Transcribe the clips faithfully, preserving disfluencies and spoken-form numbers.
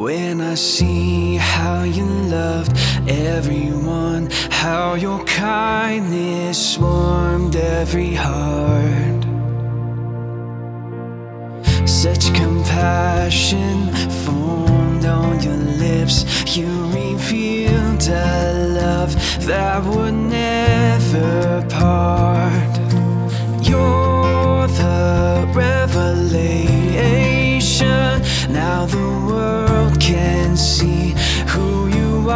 When I see how you loved everyone, how your kindness warmed every heart, such compassion formed on your lips. You revealed a love that would never part. You're the revelation. Now the world can see who you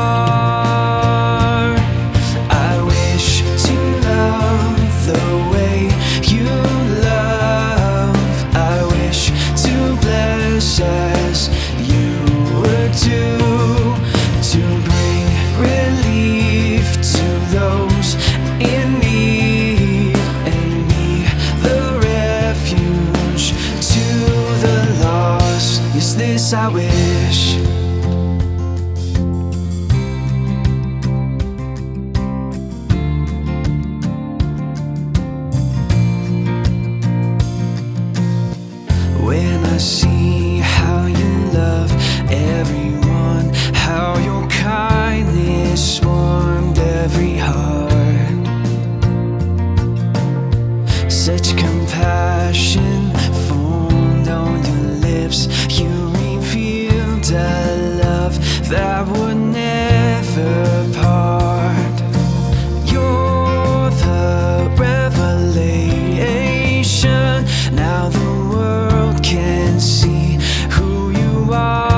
are. I wish to love the way you love. I wish to bless as you would do, to bring relief to those in need, and be the refuge to the lost. Is this I wish? When I see how you love everyone, how your kindness warmed every heart, such compassion formed on your lips. You revealed a love that would never part. You're the revelation. Now the world can see who you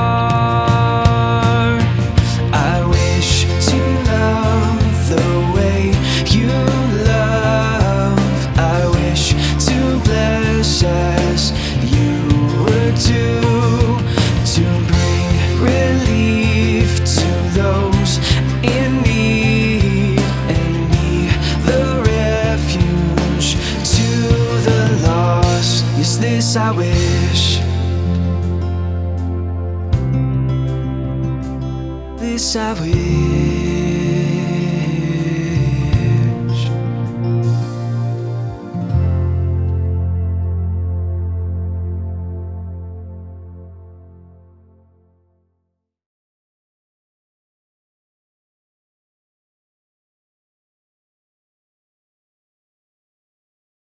are. I wish to love the way you love. I wish to bless as you would do, to bring relief to those in need, and be the refuge to the lost. Is this I wish? This I wish.